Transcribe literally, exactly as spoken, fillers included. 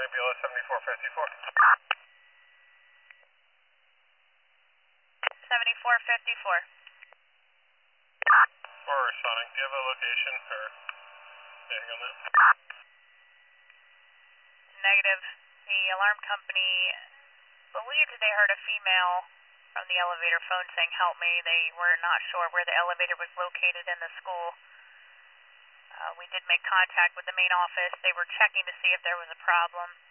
Nebula seventy-four fifty-four. seventy-four fifty-four. Or Sonic, do you have a location or anything on that? Negative. The alarm company believed they heard a female from the elevator phone saying, "Help me." They were not sure where the elevator was located in the school. Uh, we did make contact with the main office. They were checking to see if there was a problem.